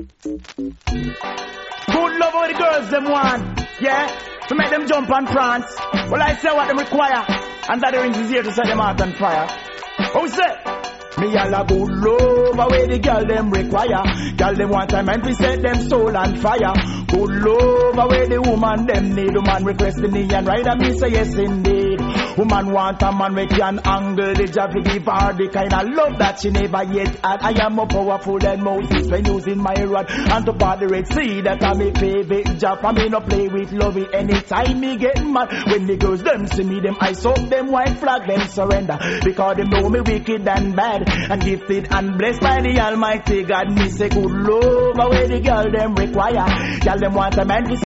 Good love what the girls them want, yeah? To make them jump and prance. Well, I say what them require, and that the rings is here to set them out on fire. Oh, say, me all a good love where the girl them require. Girl them want time and we set them soul on fire. Good love where the woman them need. Woman request the knee and ride and me say yes indeed. Woman want a man we can angle the job to give her the kind of love that she never yet had. I am more powerful than Moses when using my rod and to part the Red Sea. That I me favorite job. I me no play with love it anytime me get mad. When the girls them see me them I up them white flag them surrender because them know me wicked and bad and gifted and blessed by the Almighty God. Me say good love where the girl them require. Girl them want a man to